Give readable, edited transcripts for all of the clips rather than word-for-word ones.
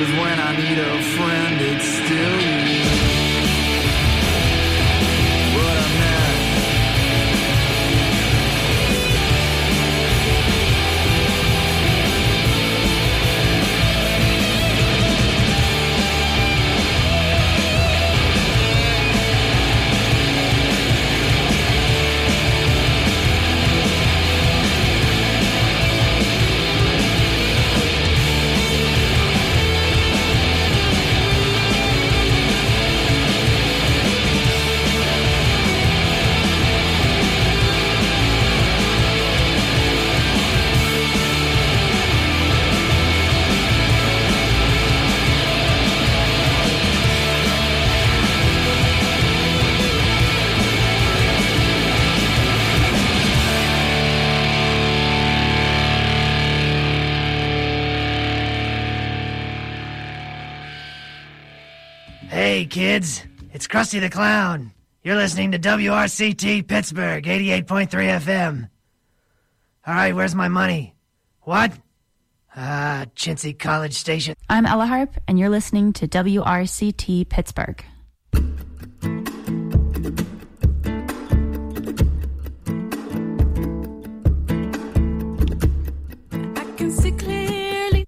'cause when I need a friend, it's still you. What I meant. Hey, kids, it's Krusty the Clown. You're listening to WRCT Pittsburgh, 88.3 FM. All right, where's my money? What? Chintzy College Station. I'm Ella Harp, and you're listening to WRCT Pittsburgh. I can see clearly.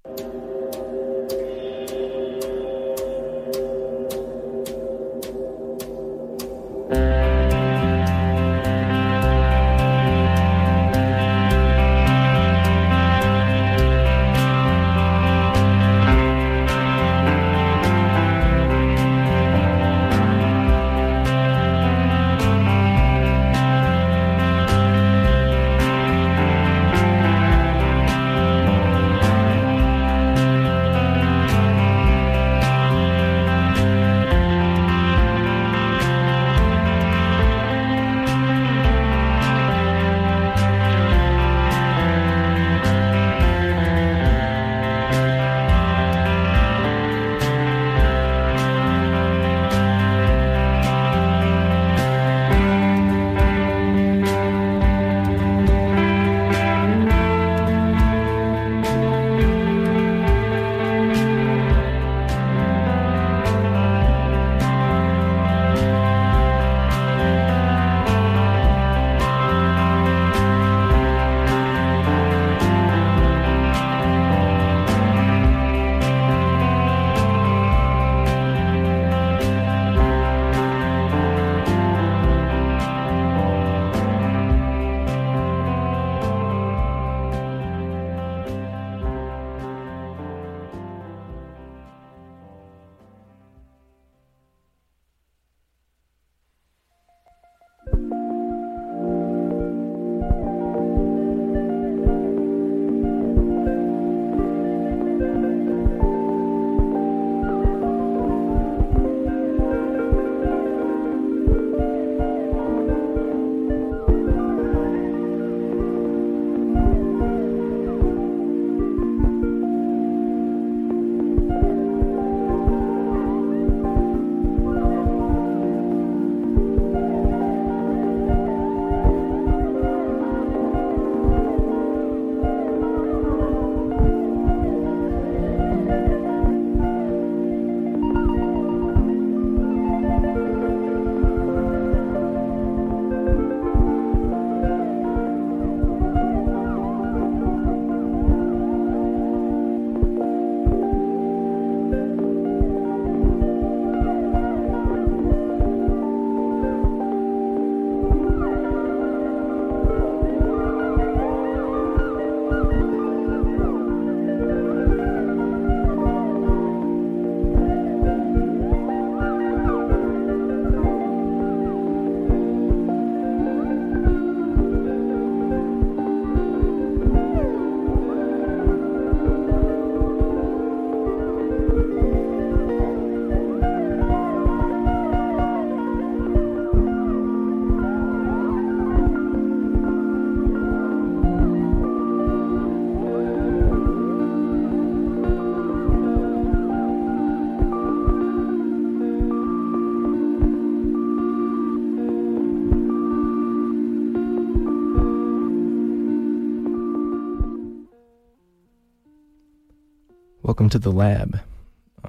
Welcome to the lab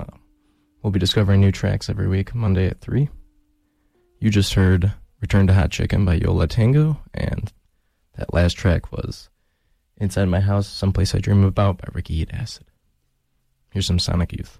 We'll be discovering new tracks every week, Monday at 3. You just heard Return to Hot Chicken by Yola Tango, and that last track was Inside My House, Someplace I Dream About by Ricky Eat Acid. Here's some Sonic Youth.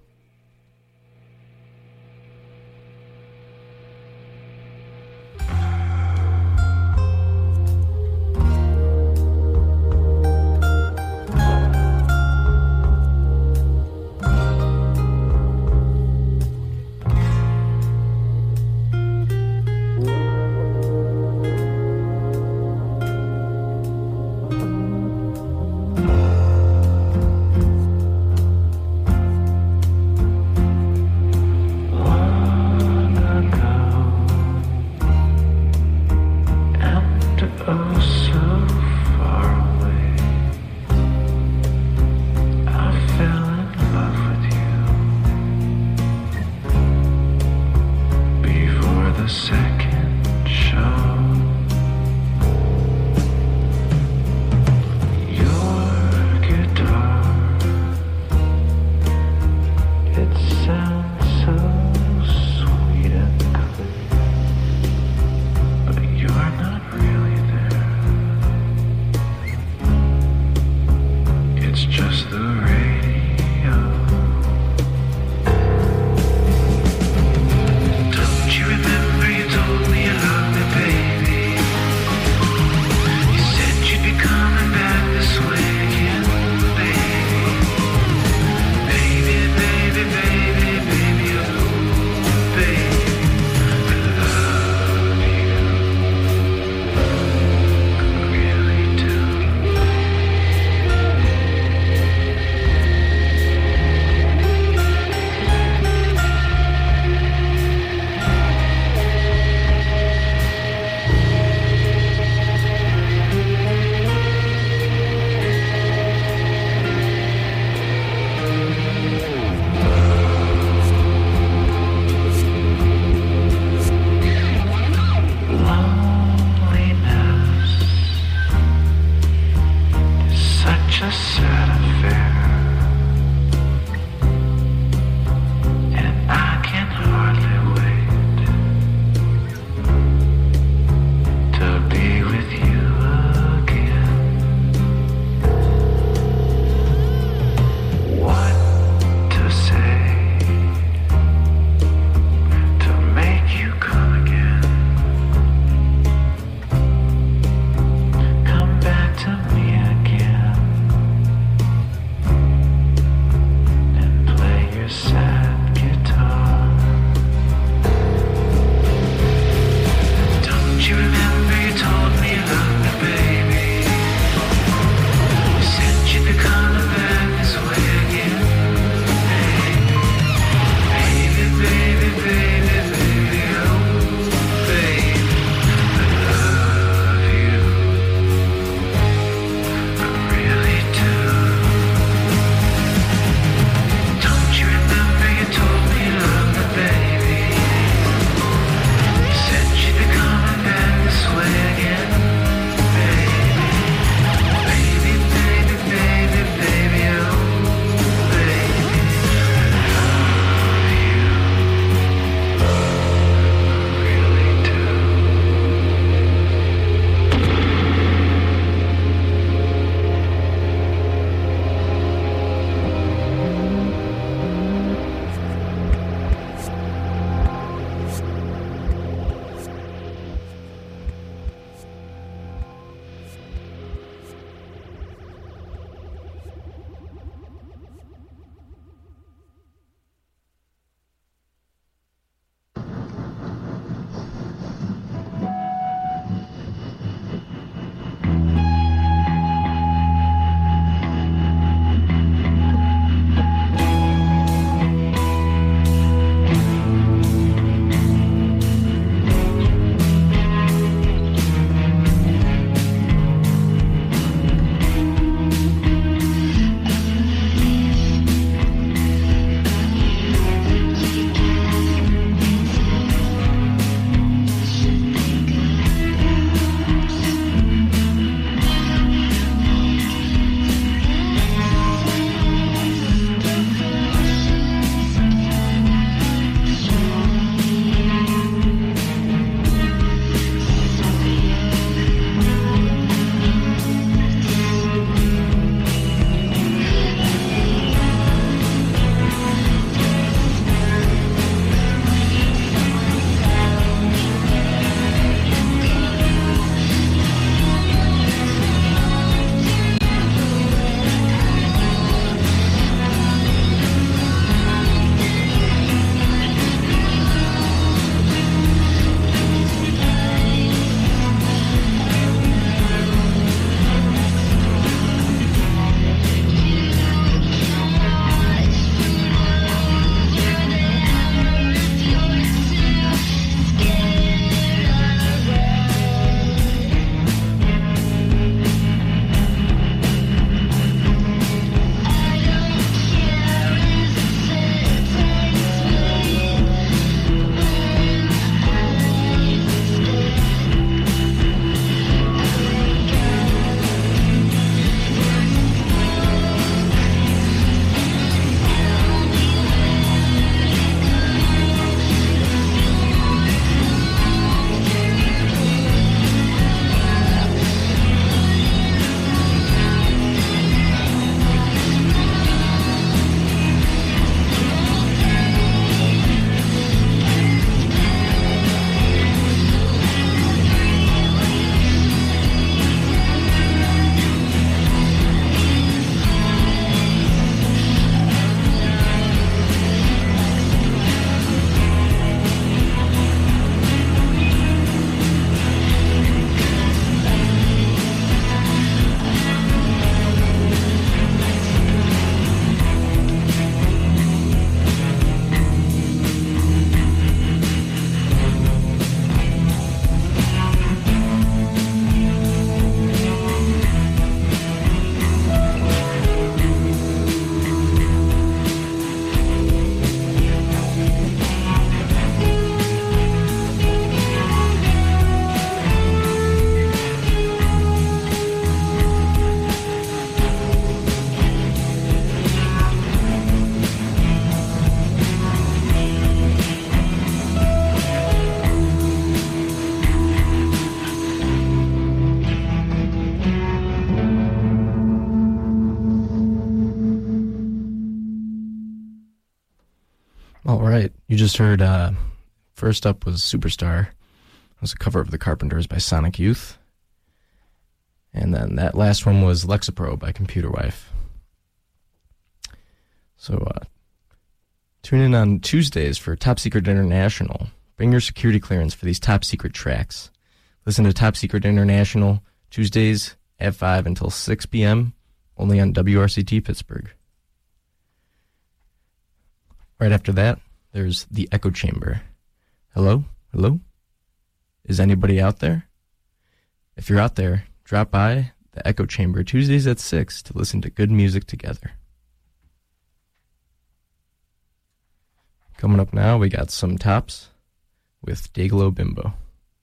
Baby, baby, baby, All right. You just heard, first up was Superstar. It was a cover of The Carpenters by Sonic Youth. And then that last one was Lexapro by Computer Wife. So tune in on Tuesdays for Top Secret International. Bring your security clearance for these top secret tracks. Listen to Top Secret International Tuesdays at 5 until 6 p.m. only on WRCT Pittsburgh. Right after that, there's The Echo Chamber. Hello? Hello? Is anybody out there? If you're out there, drop by The Echo Chamber Tuesdays at 6 to listen to good music together. Coming up now, we got some tops with Dayglow Bimbo.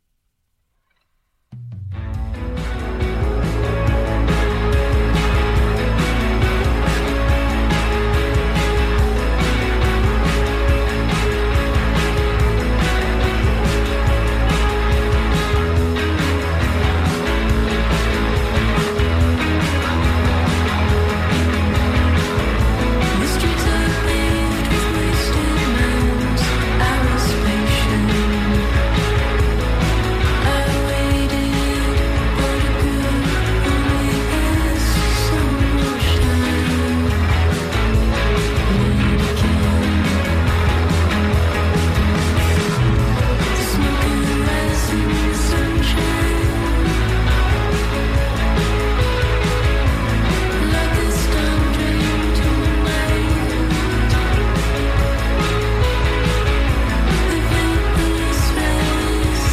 The streets are paved with wasted mounds. I was patient. I waited for the good only as sun will shine. Wait again. The smoke will rise in the sunshine. Like a storm dream tonight. The vaporous rays.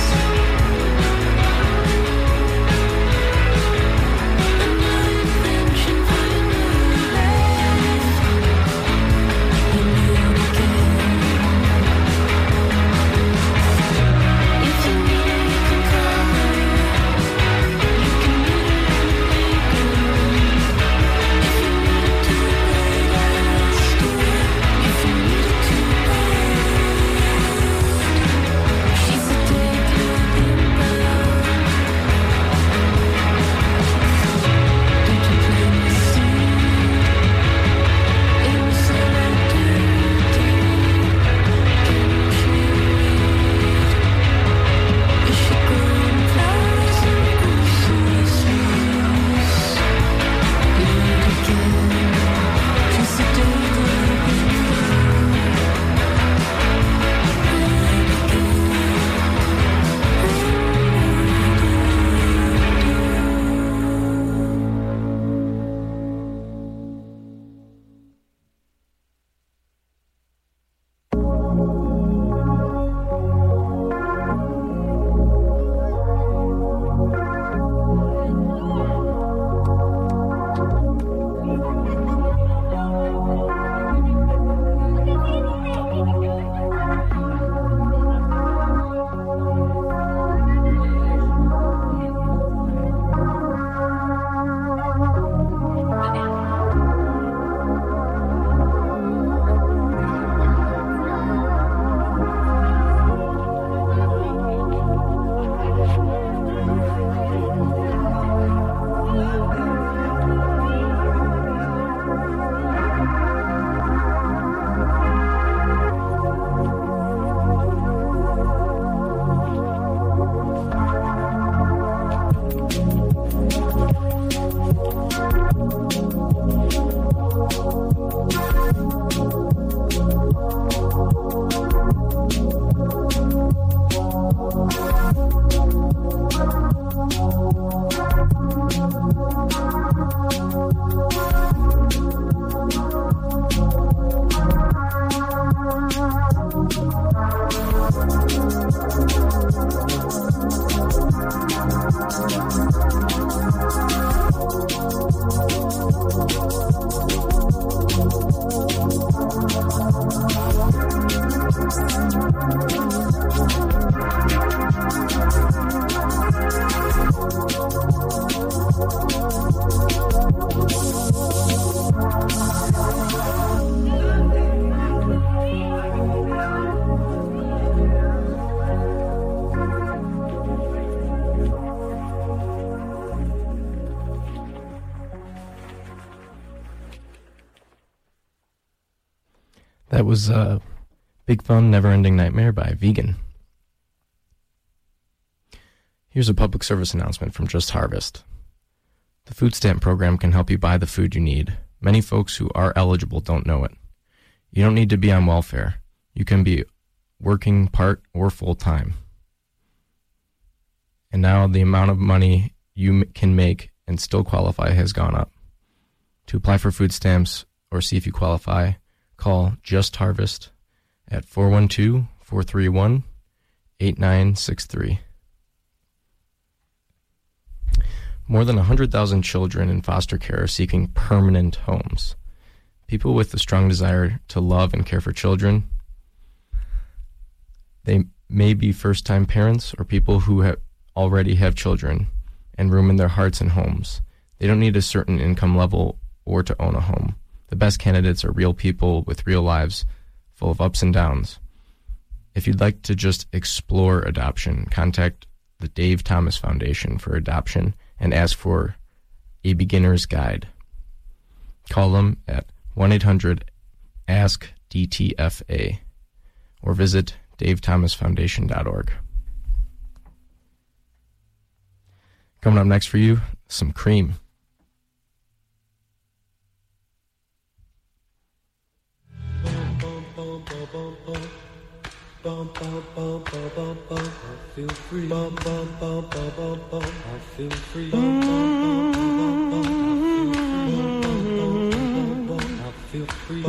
Another invention for a new life. You need again. If you need her, you can call her. You can meet her in the playground. If you need it to play, let's do it. If you need it to play, she's a Dayglow Bimbo. Did you play me sing? It was so dirty. Can she read? Is she growing flowers and Christmas leaves? Yet again, she's a Dayglow Bimbo. That was Big Fun Never Ending Nightmare by Vegan. Here's a public service announcement from Just Harvest. The food stamp program can help you buy the food you need. Many folks who are eligible don't know it. You don't need to be on welfare. You can be working part or full time. And now the amount of money you can make and still qualify has gone up. To apply for food stamps or see if you qualify, call Just Harvest at 412-431-8963. More than 100,000 children in foster care are seeking permanent homes. People with a strong desire to love and care for children. They may be first-time parents or people who already have children and room in their hearts and homes. They don't need a certain income level or to own a home. The best candidates are real people with real lives, full of ups and downs. If you'd like to just explore adoption, contact the Dave Thomas Foundation for Adoption and ask for a beginner's guide. Call them at 1-800-ASK-DTFA or visit davethomasfoundation.org. Coming up next for you, some Cream. Feel free. I feel free. I feel free.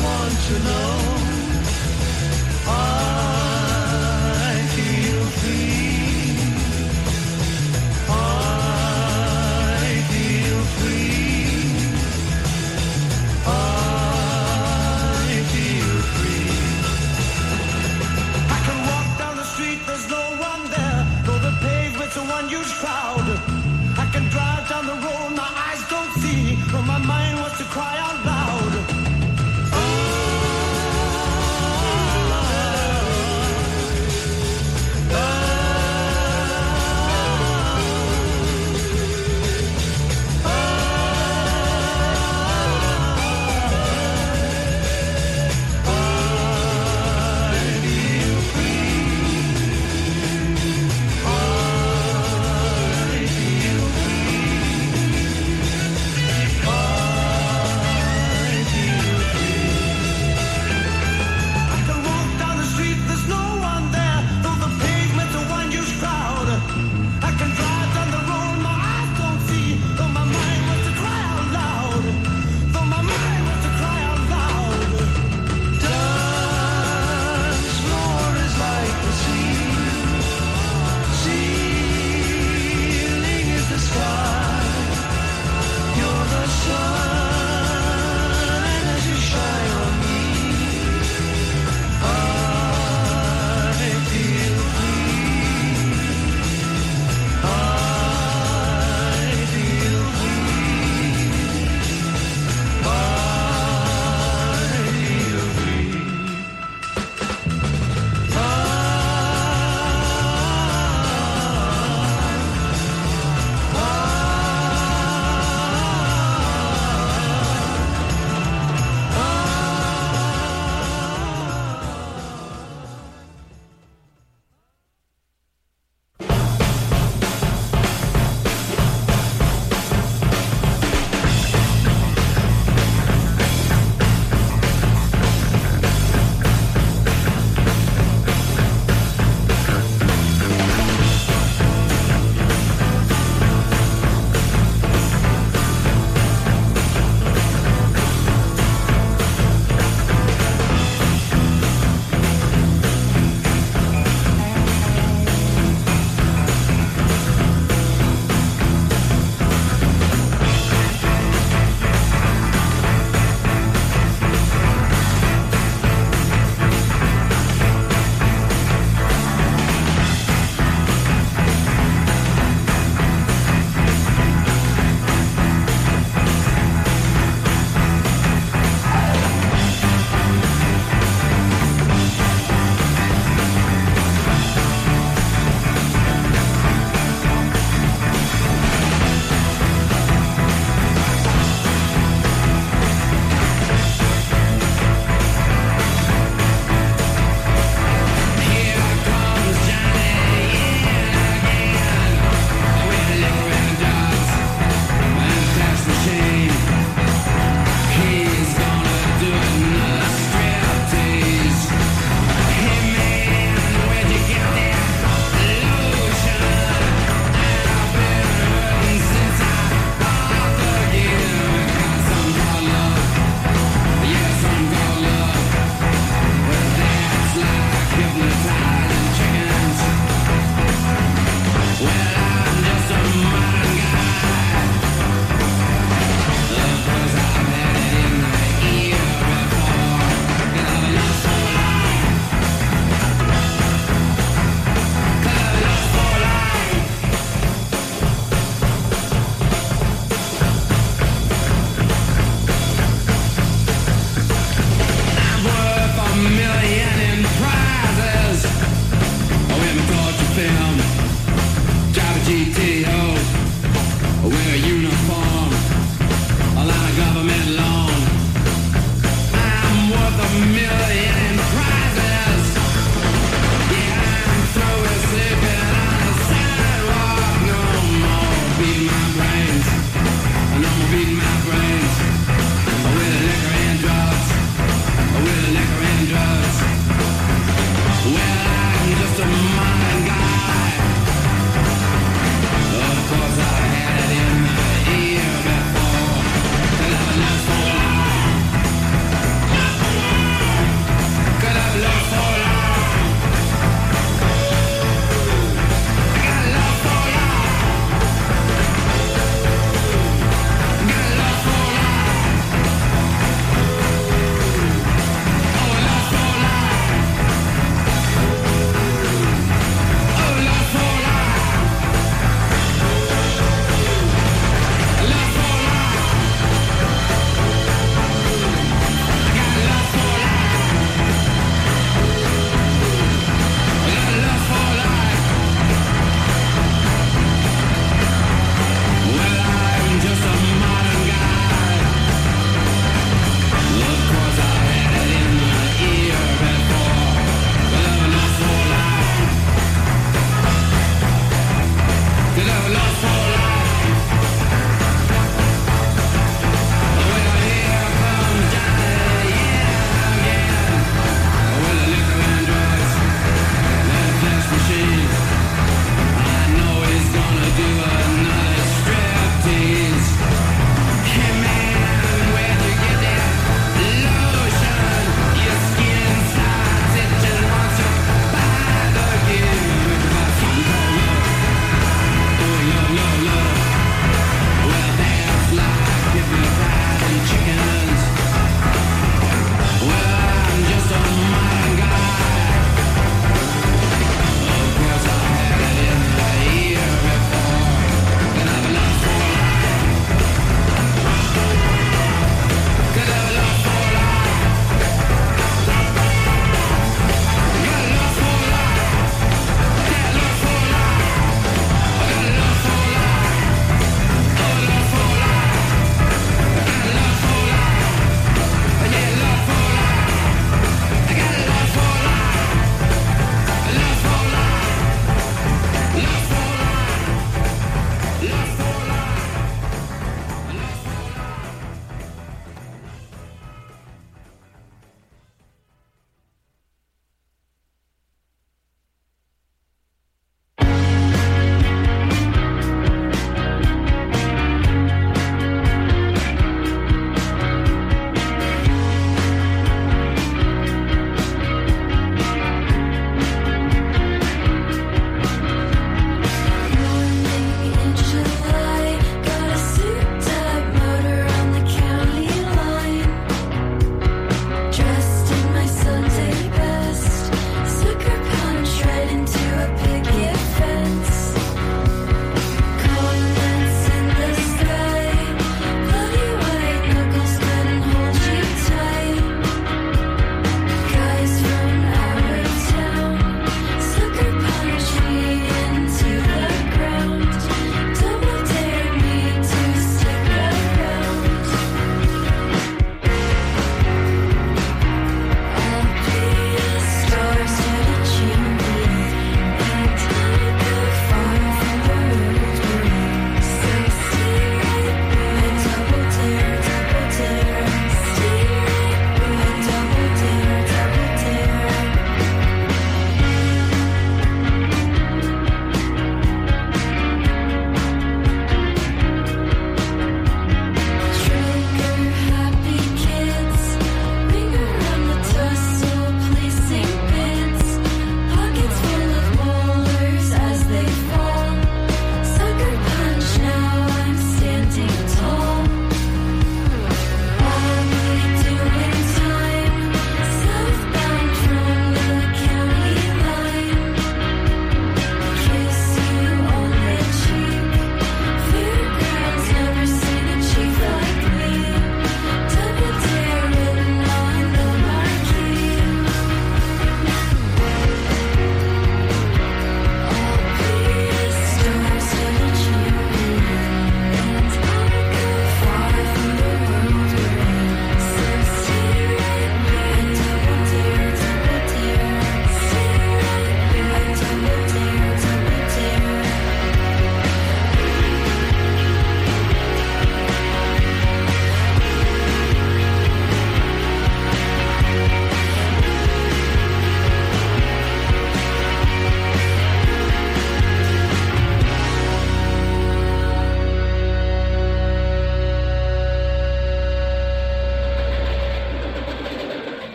I feel free.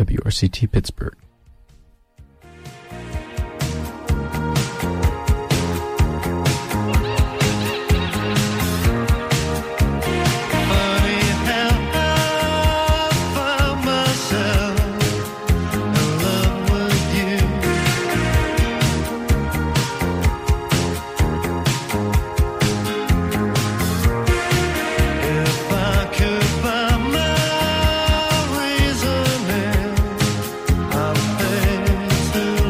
WRCT Pittsburgh. Funny how I found myself in love with you. If I could find my reasoning, I'd pay to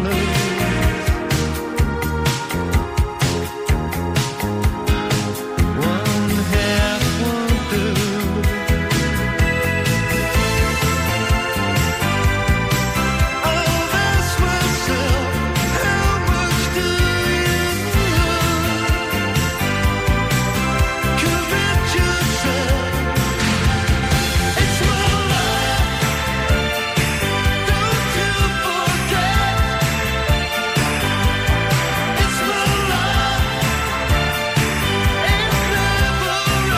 lose. One half won't do. I'll ask myself, how much do you commit yourself? It's my life, don't you forget. It's my life, it never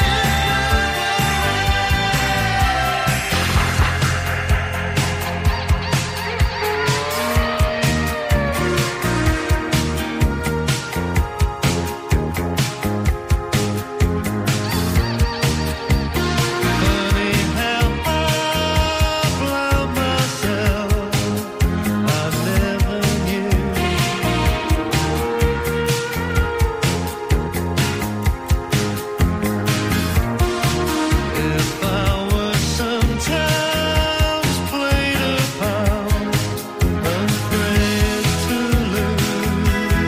Funny how I blind myself, I never knew. If I were sometimes played upon, afraid to lose,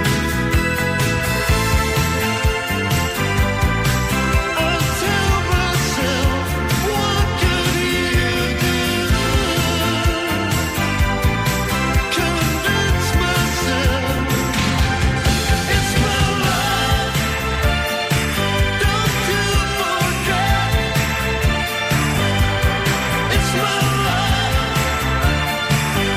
I tell myself, what could you do? Convince myself, it's my life, don't you forget. It's my life,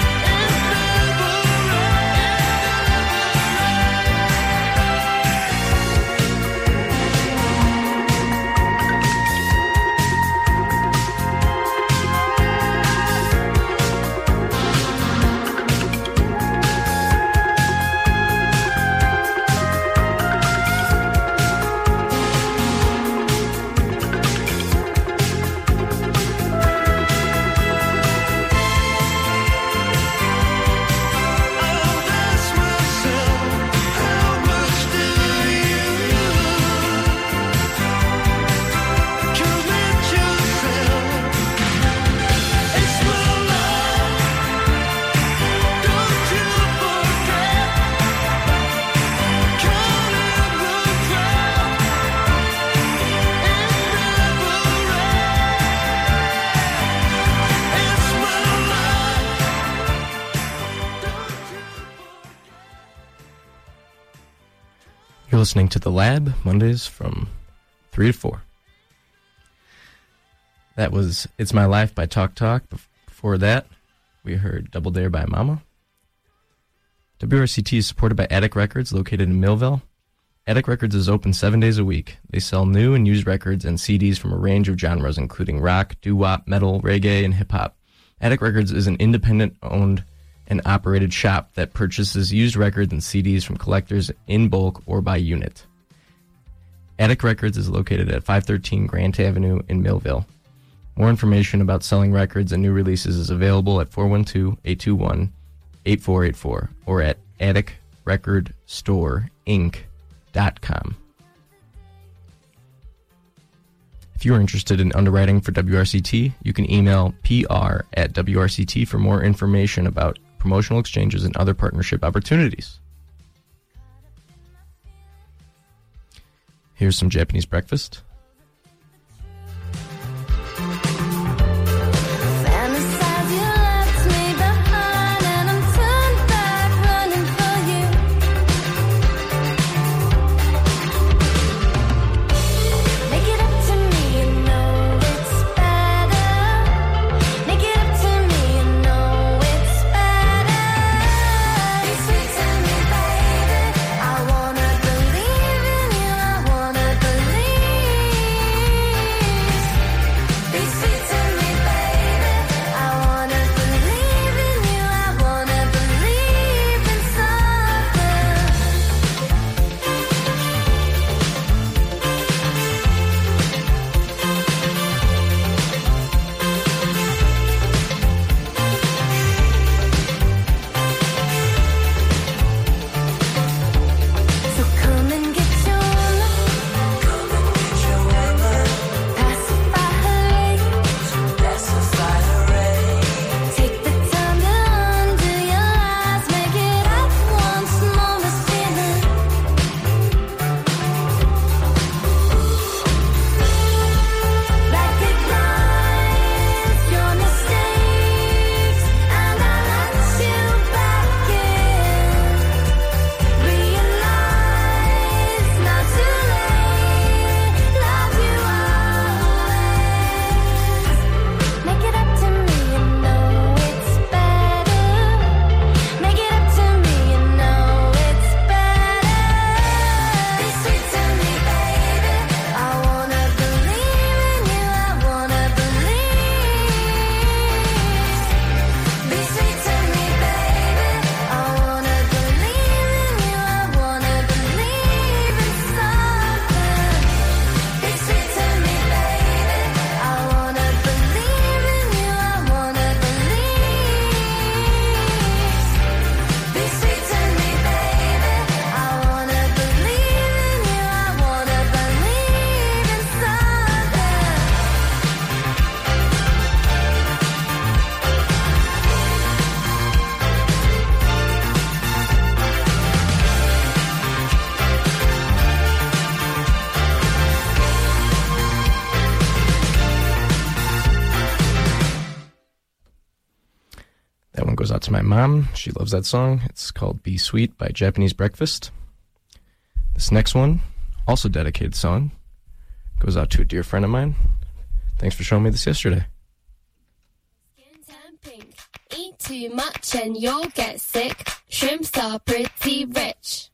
I'll ask myself, how much do you commit yourself? It's my life, don't you forget. Caught in the crowd, it never ends. It's my life, don't you You're listening to The Lab, Mondays from 3 to 4. That was It's My Life by Talk Talk. Before that, we heard Double Dare by Mama. WRCT is supported by Attic Records, located in Millville. Attic Records is open 7 days a week. They sell new and used records and CDs from a range of genres, including rock, doo-wop, metal, reggae, and hip-hop. Attic Records is an independent-owned and operated shop that purchases used records and CDs from collectors in bulk or by unit. Attic Records is located at 513 Grant Avenue in Millville. More information about selling records and new releases is available at 412-821-8484 or at atticrecordstoreinc.com. If you are interested in underwriting for WRCT, you can email PR@WRCT for more information about promotional exchanges and other partnership opportunities. Here's some Japanese breakfast. Fantasize you left me behind and I'm turned back running for you. Make it up to me, you know it's better. Make it up to me, you know it's better. Be sweet to me, baby. I wanna believe in you, I wanna believe. goes out to my mom. She loves that song. It's called Be Sweet by Japanese Breakfast. This next one, also dedicated song, goes out to a dear friend of mine. Thanks for showing me this yesterday. Pink. Eat too much and you'll get sick. Shrimps are pretty rich.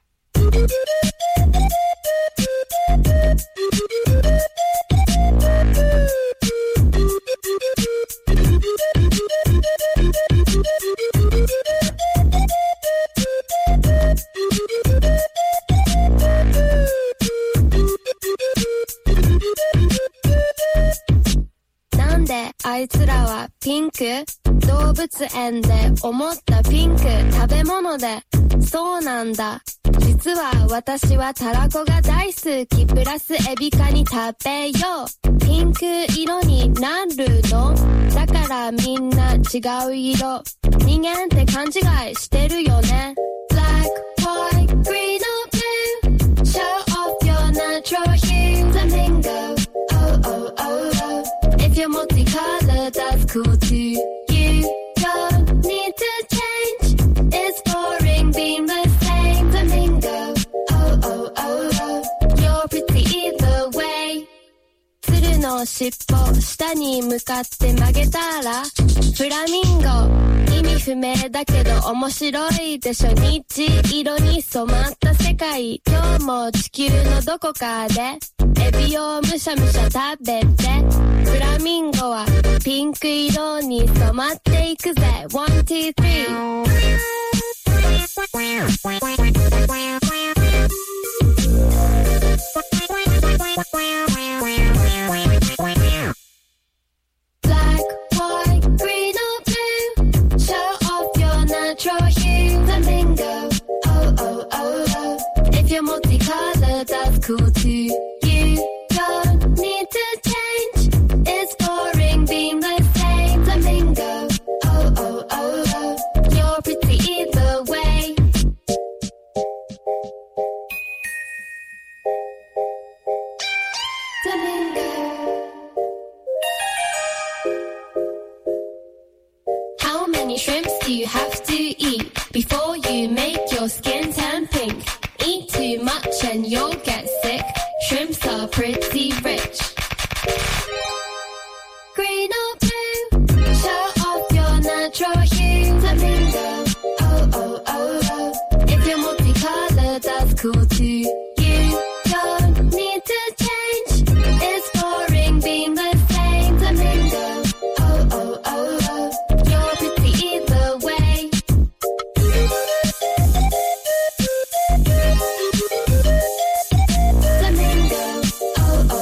なんであいつらはピンク？動物園で思ったピンク食べ物でそうなんだ実は私はたらこが大好きプラスエビカニ食べようピンク色になるのだからみんな違う色人間って勘違いしてるよね Black, white, green or blue Show off your natural hue Flamingo, oh oh oh oh If you're multicolored that's cool too You don't need to change It's boring being the same Flamingo, oh oh oh oh You're pretty either way 鶴の尻尾下に向かって曲げたらフラミンゴ意味不明だけど面白いでしょ虹色に染まった世界今日も地球のどこかでエビをむしゃむしゃ食べてフラミンゴはピンク色に染まっていくぜ One, two, three Black, white, green or blue Show off your natural hue Flamingo, oh oh oh oh If you're multicolored that's cool too You don't need to change It's boring being the same Flamingo, oh oh oh oh You're pretty either way Flamingo How many shrimps do you have to eat before you make your skin turn pink? Eat too much and you'll get sick. Shrimps are pretty rich. Green or blue, show off your natural hue. Flamingo, oh oh oh oh. If you're multicolored, that's cool too. You don't need to change. It's boring being the same. Flamingo, oh oh oh oh. You're pretty either way. Flamingo, oh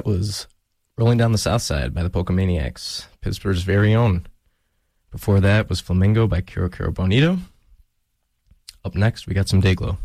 was Rolling Down the South Side by the Polkamaniacs, Pittsburgh's very own. Before that was Flamingo by Kiro Kiro Bonito. Up next, we got some Dayglow.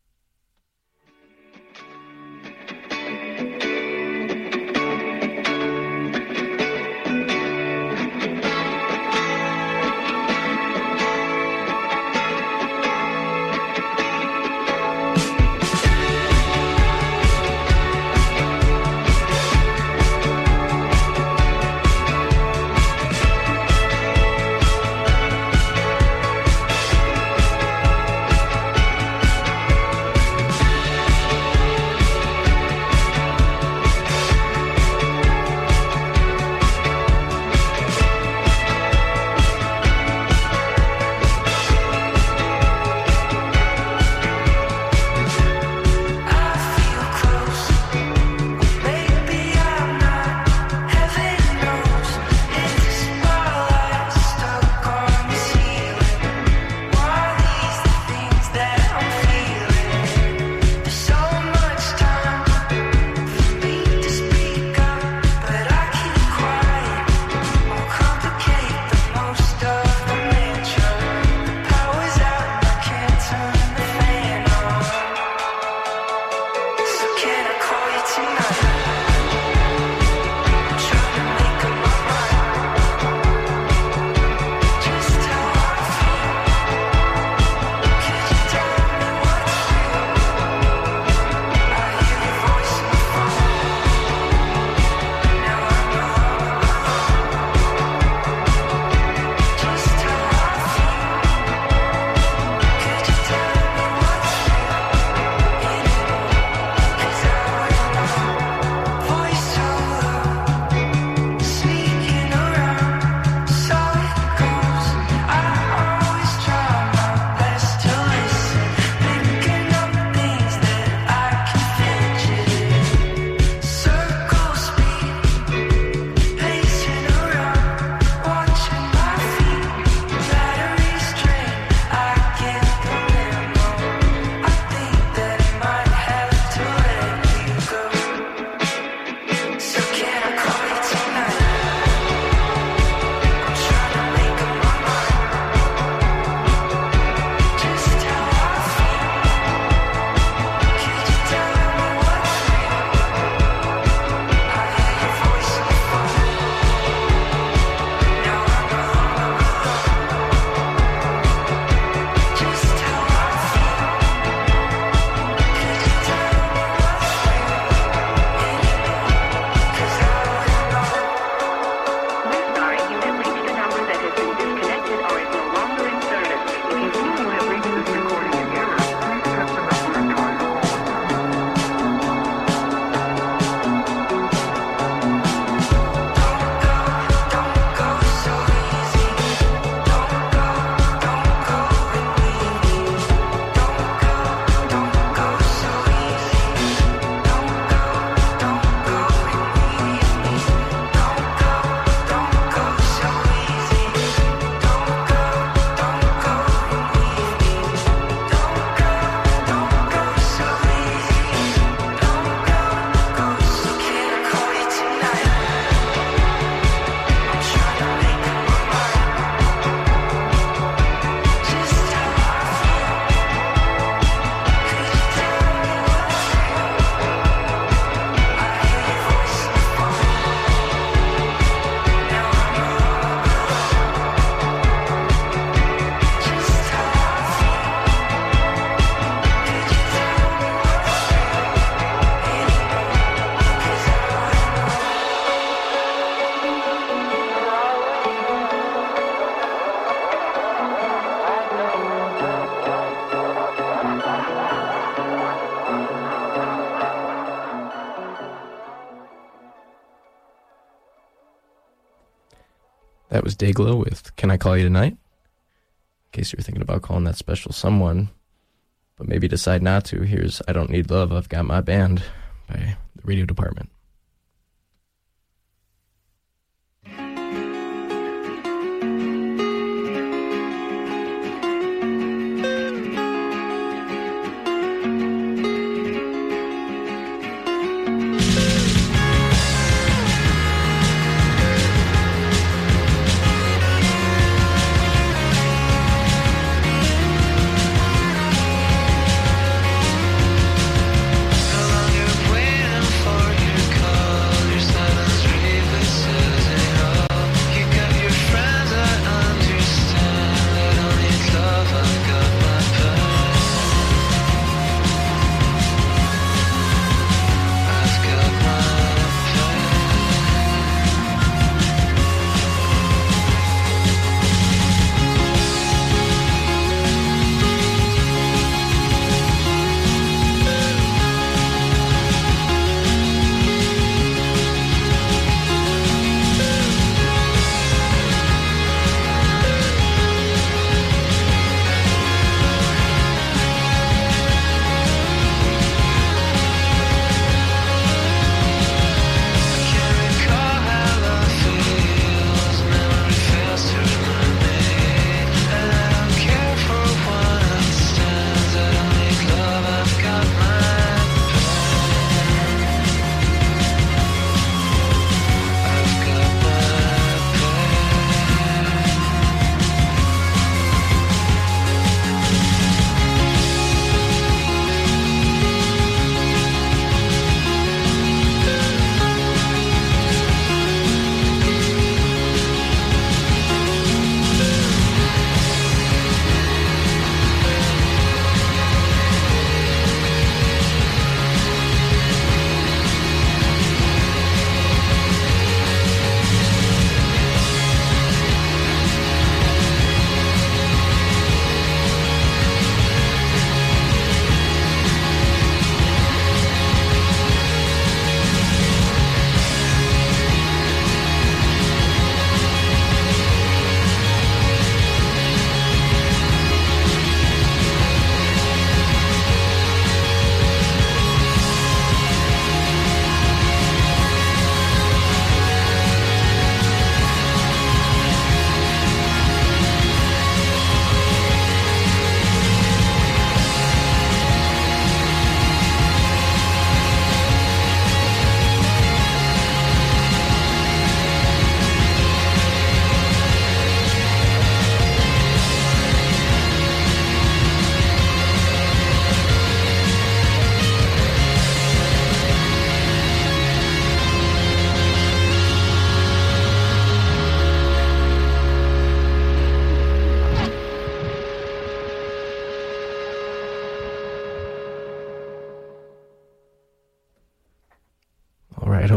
That was Dayglow with Can I Call You Tonight? In case you were thinking about calling that special someone, but maybe decide not to, here's I Don't Need Love, I've Got My Band by the Radio Department.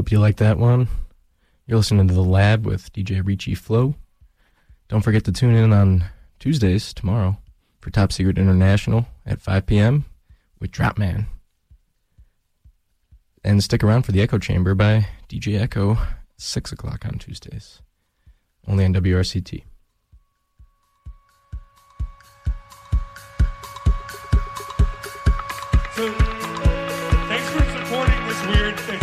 Hope you like that one. You're listening to The Lab with DJ Ricci Flow. Don't forget to tune in on Tuesdays, tomorrow, for Top Secret International at 5 p.m. with Dropman. And stick around for The Echo Chamber by DJ Echo, 6 o'clock on Tuesdays. Only on WRCT. So, thanks for supporting this weird thing.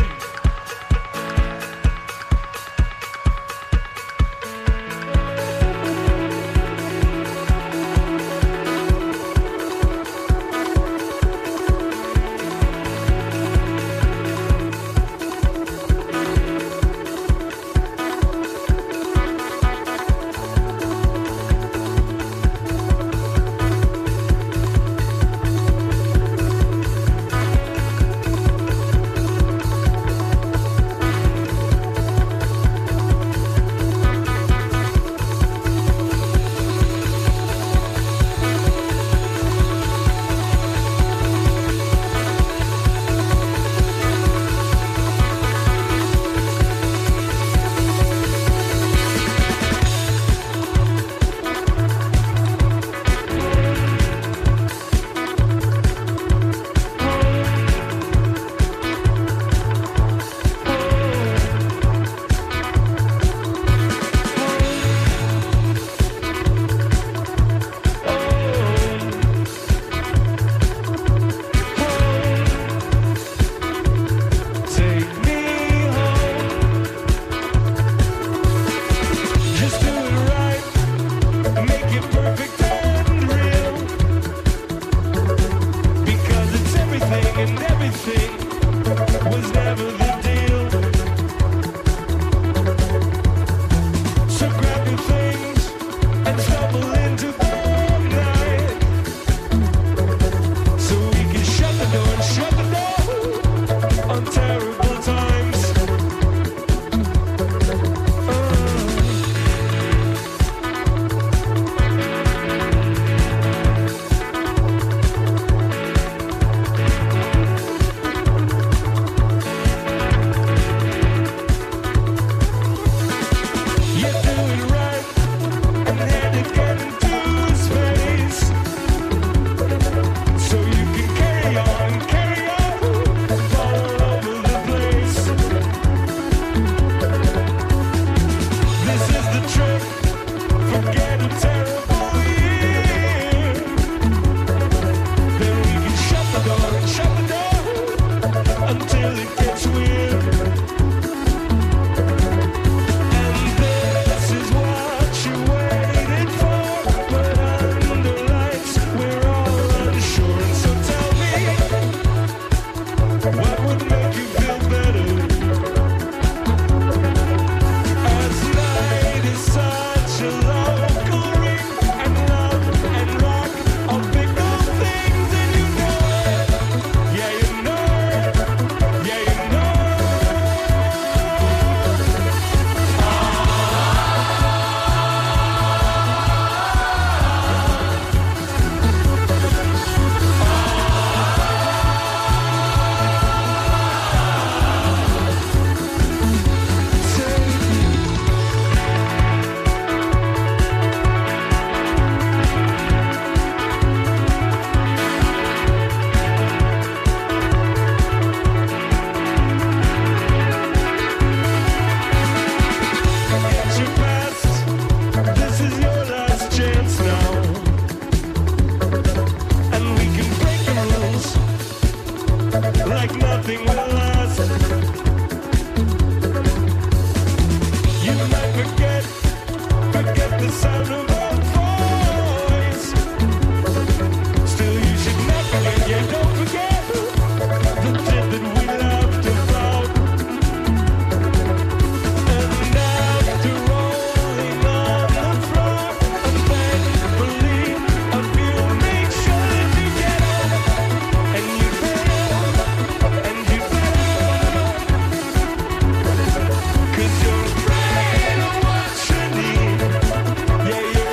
Yeah,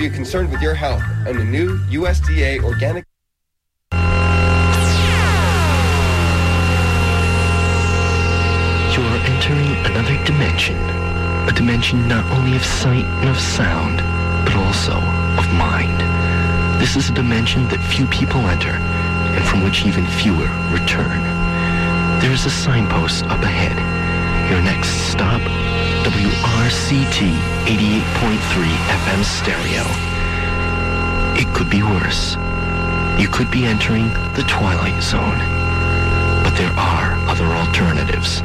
be concerned with your health and the new USDA organic. You're entering another dimension. A dimension not only of sight and of sound, but also of mind. This is a dimension that few people enter, and from which even fewer return. There is a signpost up ahead. Your next stop, WRCT 88.3 FM stereo. It could be worse. You could be entering the Twilight Zone. But there are other alternatives.